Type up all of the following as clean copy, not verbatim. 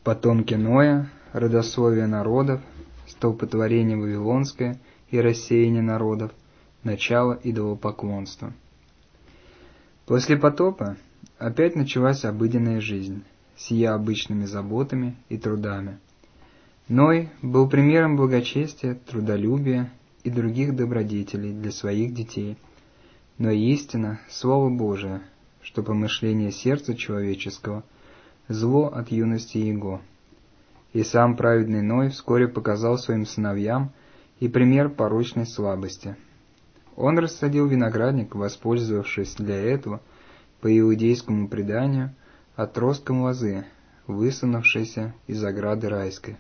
потомки Ноя, родословие народов, столпотворение вавилонское и рассеяние народов, начало идолопоклонства. После потопа опять началась обыденная жизнь, сия обычными заботами и трудами. Ной был примером благочестия, трудолюбия и других добродетелей для своих детей, но истина — Слово Божие, что помышление сердца человеческого — зло от юности его. И сам праведный Ной вскоре показал своим сыновьям и пример порочной слабости. Он рассадил виноградник, воспользовавшись для этого, по иудейскому преданию, отростком лозы, высунувшейся из ограды райской.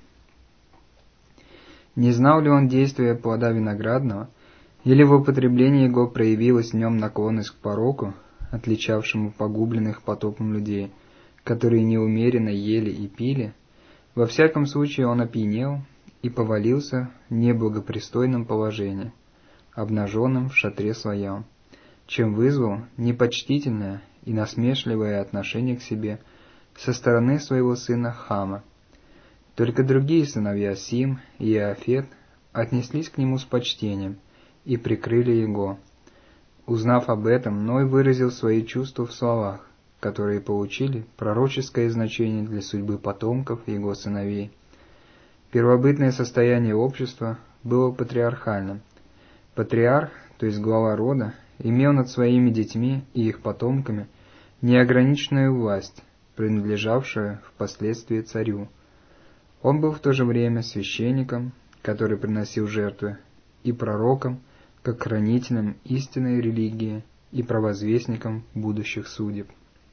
Не знал ли он действия плода виноградного, или в употреблении его проявилась в нем наклонность к пороку, отличавшему погубленных потопом людей, которые неумеренно ели и пили? Во всяком случае он опьянел и повалился в неблагопристойном положении, обнаженным в шатре своем, чем вызвал непочтительное и насмешливое отношение к себе со стороны своего сына Хама. Только другие сыновья Сим и Иофет отнеслись к нему с почтением и прикрыли его. Узнав об этом, Ной выразил свои чувства в словах, которые получили пророческое значение для судьбы потомков его сыновей. Первобытное состояние общества было патриархальным. Патриарх, то есть глава рода, имел над своими детьми и их потомками неограниченную власть, принадлежавшую впоследствии царю. Он был в то же время священником, который приносил жертвы, и пророком, как хранителем истинной религии и провозвестником будущих судеб.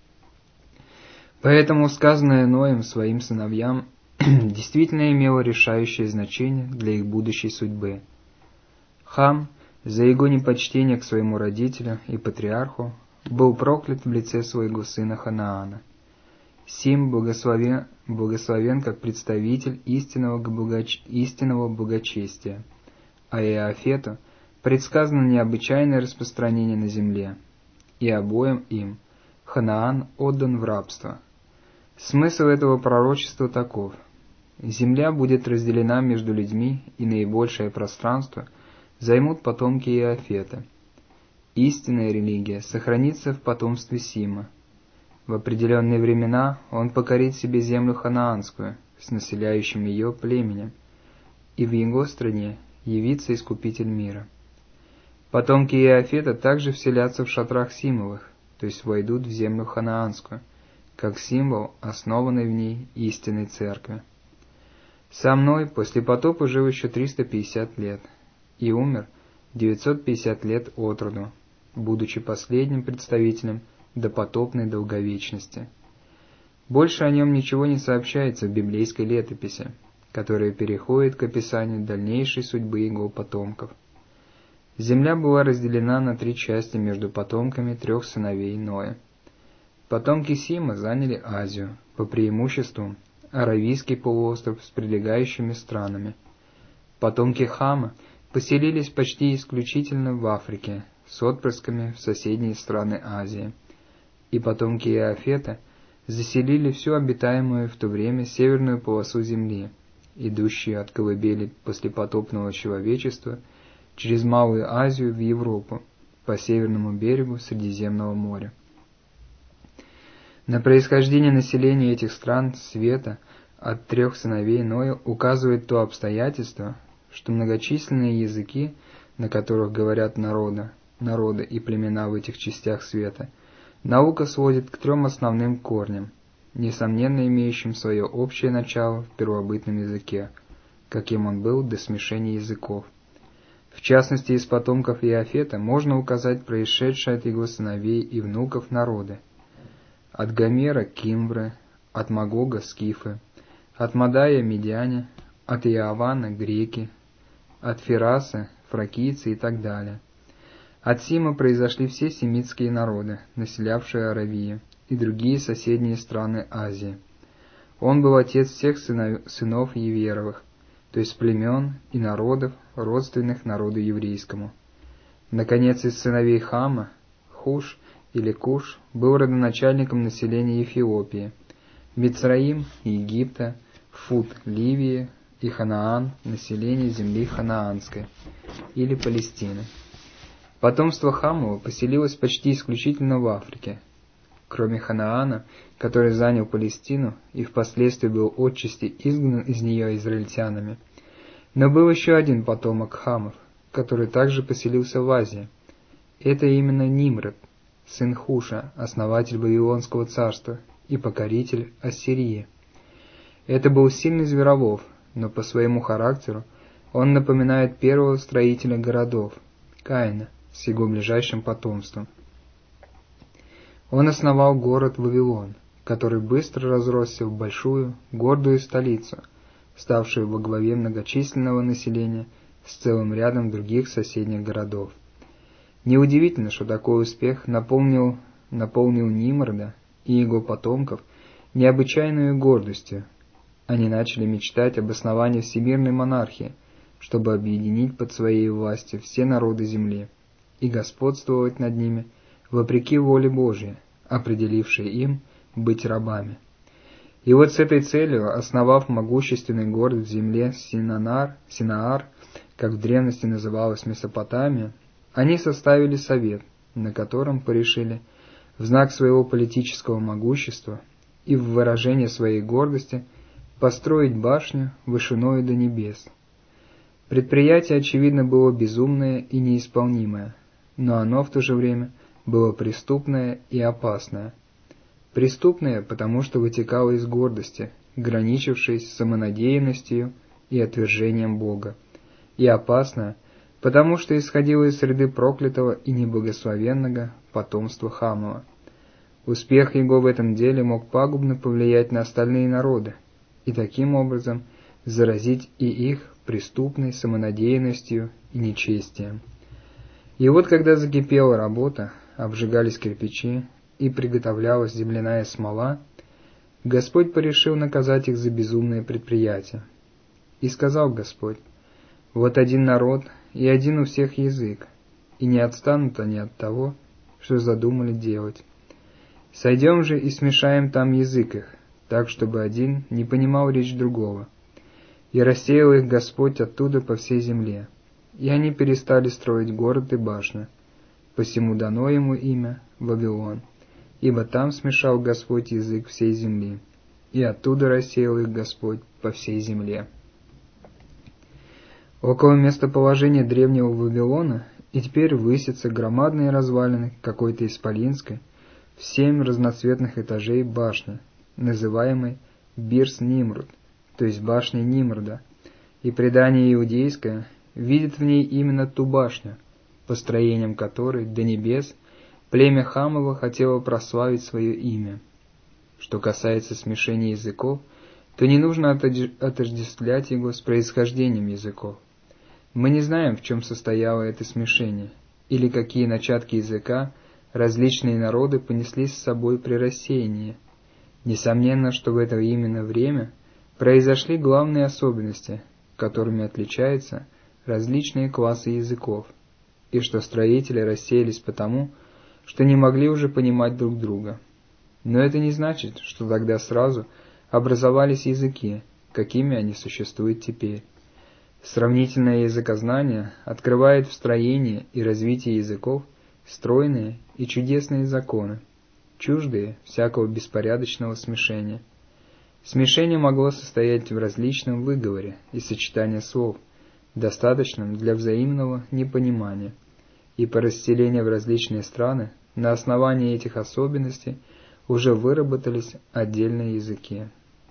Поэтому сказанное Ноем своим сыновьям действительно имело решающее значение для их будущей судьбы. Хам, за его непочтение к своему родителю и патриарху, был проклят в лице своего сына Ханаана. Сим благословен как представитель истинного благочестия, а Иофету предсказано необычайное распространение на земле, и обоим им Ханаан отдан в рабство. Смысл этого пророчества таков: земля будет разделена между людьми, и наибольшее пространство займут потомки Иофета. Истинная религия сохранится в потомстве Сима. В определенные времена он покорит себе землю ханаанскую с населяющим ее племенем, и в его стране явится Искупитель мира. Потомки Иофета также вселятся в шатрах Симовых, то есть войдут в землю ханаанскую, как символ основанной в ней истинной церкви. Сам Ной после потопа жил еще 350 лет и умер 950 лет от роду, будучи последним представителем допотопной долговечности. Больше о нем ничего не сообщается в библейской летописи, которая переходит к описанию дальнейшей судьбы его потомков. Земля была разделена на 3 части между потомками 3 сыновей Ноя. Потомки Сима заняли Азию, по преимуществу Аравийский полуостров с прилегающими странами. Потомки Хама поселились почти исключительно в Африке, с отпрысками в соседние страны Азии. И потомки Иофета заселили всю обитаемую в то время северную полосу земли, идущую от колыбели послепотопного человечества через Малую Азию в Европу, по северному берегу Средиземного моря. На происхождение населения этих стран света от 3 сыновей Ноя указывает то обстоятельство, что многочисленные языки, на которых говорят народы и племена в этих частях света, наука сводит к 3 основным корням, несомненно имеющим свое общее начало в первобытном языке, каким он был до смешения языков. В частности, из потомков Иофета можно указать происшедшие от его сыновей и внуков народы: от Гомера — кимвры, от Магога — скифы, от Мадая — медяне, от Иавана — греки, от Фираса — фракийцы и так далее. От Сима произошли все семитские народы, населявшие Аравию и другие соседние страны Азии. Он был отец всех сынов Еверовых, то есть племен и народов, родственных народу еврейскому. Наконец, из сыновей Хама Хуш или Куш был родоначальником населения Эфиопии, Мицраим, Египта, Фут, Ливии и Ханаан, население земли ханаанской, или Палестины. Потомство Хамова поселилось почти исключительно в Африке. Кроме Ханаана, который занял Палестину и впоследствии был отчасти изгнан из нее израильтянами, но был еще один потомок Хамов, который также поселился в Азии. Это именно Нимрод, сын Хуша, основатель Вавилонского царства и покоритель Ассирии. Это был сильный зверолов, но по своему характеру он напоминает первого строителя городов, Каина, с его ближайшим потомством. Он основал город Вавилон, который быстро разросся в большую, гордую столицу, ставшую во главе многочисленного населения с целым рядом других соседних городов. Неудивительно, что такой успех наполнил Нимрода и его потомков необычайной гордостью. Они начали мечтать об основании всемирной монархии, чтобы объединить под своей властью все народы земли и господствовать над ними вопреки воле Божией, определившей им быть рабами. И вот с этой целью, основав могущественный город в земле Синаар, как в древности называлась Месопотамия, они составили совет, на котором порешили в знак своего политического могущества и в выражение своей гордости построить башню вышиною до небес. Предприятие, очевидно, было безумное и неисполнимое, но оно в то же время было преступное и опасное. Преступное, потому что вытекало из гордости, граничившей с самонадеянностью и отвержением Бога, и опасное, потому что исходило из среды проклятого и неблагословенного потомства Хамова. Успех его в этом деле мог пагубно повлиять на остальные народы, и таким образом заразить и их преступной самонадеянностью и нечестием. И вот когда закипела работа, обжигались кирпичи и приготовлялась земляная смола, Господь порешил наказать их за безумное предприятие. И сказал Господь: «Вот один народ и один у всех язык, и не отстанут они от того, что задумали делать. Сойдем же и смешаем там язык их, так, чтобы один не понимал речь другого. И рассеял их Господь оттуда по всей земле, и они перестали строить город и башню. Посему дано ему имя Вавилон, ибо там смешал Господь язык всей земли, и оттуда рассеял их Господь по всей земле». Около местоположения древнего Вавилона и теперь высятся громадные развалины какой-то исполинской, в 7 разноцветных этажей башни, называемой Бирс-Нимрод, то есть башней Нимрода, и предание иудейское видит в ней именно ту башню, построением которой до небес племя Хамова хотело прославить свое имя. Что касается смешения языков, то не нужно отождествлять его с происхождением языков. Мы не знаем, в чем состояло это смешение, или какие начатки языка различные народы понесли с собой при рассеянии. Несомненно, что в это именно время произошли главные особенности, которыми отличаются различные классы языков, и что строители рассеялись потому, что не могли уже понимать друг друга. Но это не значит, что тогда сразу образовались языки, какими они существуют теперь. Сравнительное языкознание открывает в строении и развитии языков стройные и чудесные законы, чуждые всякого беспорядочного смешения. Смешение могло состоять в различном выговоре и сочетании слов, достаточном для взаимного непонимания, и по расселению в различные страны на основании этих особенностей уже выработались отдельные языки.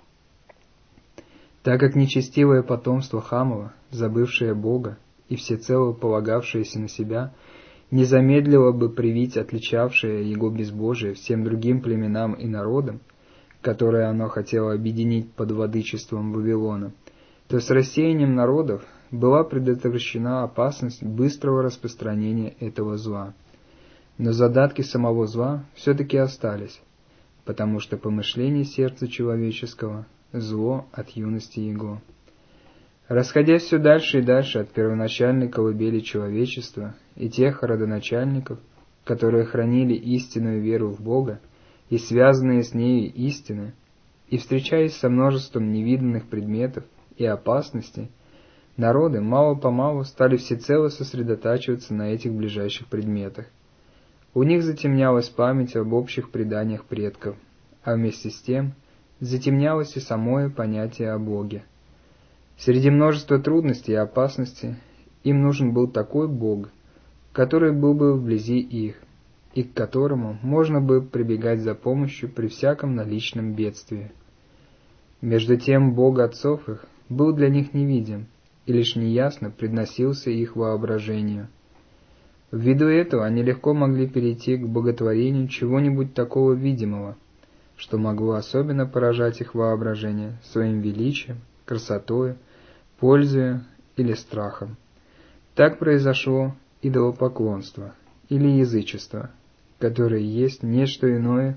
Так как нечестивое потомство Хамова, забывшее Бога и всецело полагавшееся на себя, не замедлило бы привить отличавшее его безбожие всем другим племенам и народам, которые оно хотело объединить под владычеством Вавилона, то с рассеянием народов была предотвращена опасность быстрого распространения этого зла. Но задатки самого зла все-таки остались, потому что помышление сердца человеческого – зло от юности его. Расходясь все дальше и дальше от первоначальной колыбели человечества и тех родоначальников, которые хранили истинную веру в Бога и связанные с нею истины, и встречаясь со множеством невиданных предметов и опасностей, народы мало-помалу стали всецело сосредотачиваться на этих ближайших предметах. У них затемнялась память об общих преданиях предков, а вместе с тем затемнялось и самое понятие о Боге. Среди множества трудностей и опасностей им нужен был такой Бог, который был бы вблизи их, и к которому можно бы прибегать за помощью при всяком наличном бедствии. Между тем Бог отцов их был для них невидим и лишь неясно предносился их воображению. Ввиду этого они легко могли перейти к боготворению чего-нибудь такого видимого, что могло особенно поражать их воображение своим величием, красотою, пользою или страхом. Так произошло идолопоклонство или язычество, которое есть не что иное,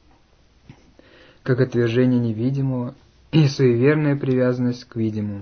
как отвержение невидимого и суеверная привязанность к видимому.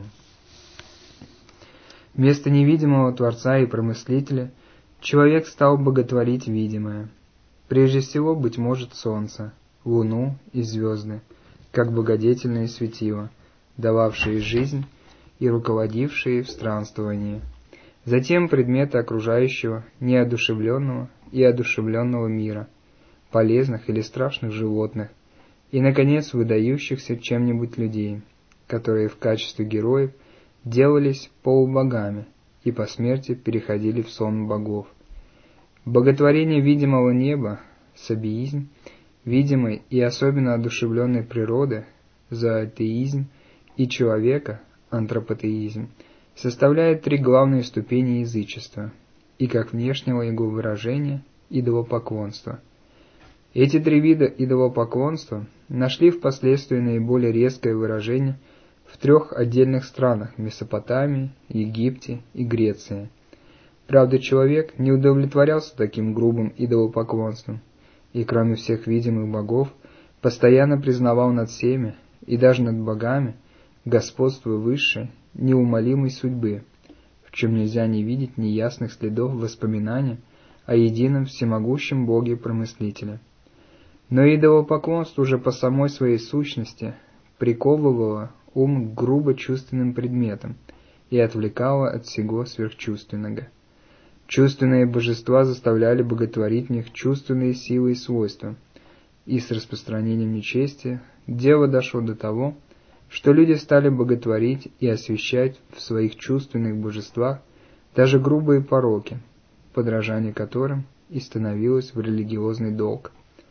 Вместо невидимого Творца и Промыслителя человек стал боготворить видимое. Прежде всего, быть может, солнце, луну и звезды, как благодетельные светила, дававшие жизнь и руководившие в странствовании. Затем предметы окружающего неодушевленного и одушевленного мира, полезных или страшных животных, и, наконец, выдающихся чем-нибудь людей, которые в качестве героев делались полубогами и по смерти переходили в сон богов. Боготворение видимого неба, сабиизм, видимой и особенно одушевленной природы, зоотеизм, и человека, антропотеизм, составляет три главные ступени язычества, и как внешнего его выражения – идолопоклонства. Эти три вида идолопоклонства нашли впоследствии наиболее резкое выражение в трех отдельных странах – Месопотамии, Египте и Греции. Правда, человек не удовлетворялся таким грубым идолопоклонством, и кроме всех видимых богов, постоянно признавал над всеми, и даже над богами, господство высшей, неумолимой судьбы, в чем нельзя не видеть неясных следов воспоминания о едином всемогущем Боге-Промыслителе. Но идолопоклонство уже по самой своей сущности приковывало ум к грубо чувственным предметам и отвлекало от всего сверхчувственного. Чувственные божества заставляли боготворить в них чувственные силы и свойства, и с распространением нечестия дело дошло до того, что люди стали боготворить и освящать в своих чувственных божествах даже грубые пороки, подражание которым и становилось в религиозный долг.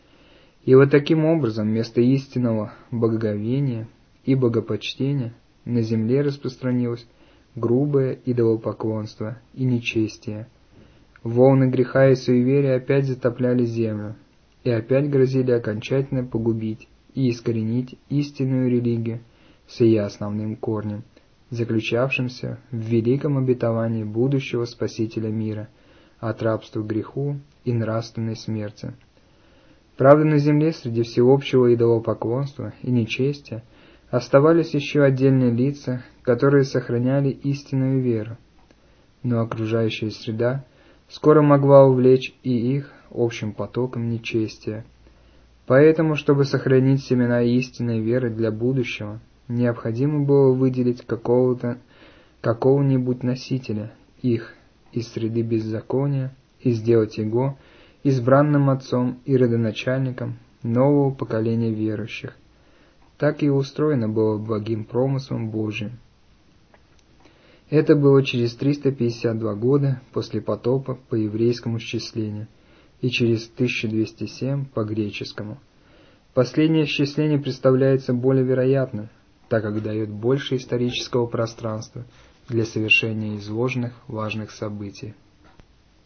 И вот таким образом вместо истинного боговения и богопочтения на земле распространилось грубое идолопоклонство и нечестие. Волны греха и суеверия опять затопляли землю, и опять грозили окончательно погубить и искоренить истинную религию с ее основным корнем, заключавшимся в великом обетовании будущего Спасителя мира от рабства к греху и нравственной смерти. Правда, на земле среди всеобщего идолопоклонства и нечестия оставались еще отдельные лица, которые сохраняли истинную веру, но окружающая среда скоро могла увлечь и их общим потоком нечестия. Поэтому, чтобы сохранить семена истинной веры для будущего, необходимо было выделить какого-нибудь носителя их из среды беззакония и сделать его избранным отцом и родоначальником нового поколения верующих. Так и устроено было благим промыслом Божиим. Это было через 352 года после потопа по еврейскому счислению и через 1207 по греческому. Последнее исчисление представляется более вероятным, так как дает больше исторического пространства для совершения изложенных важных событий.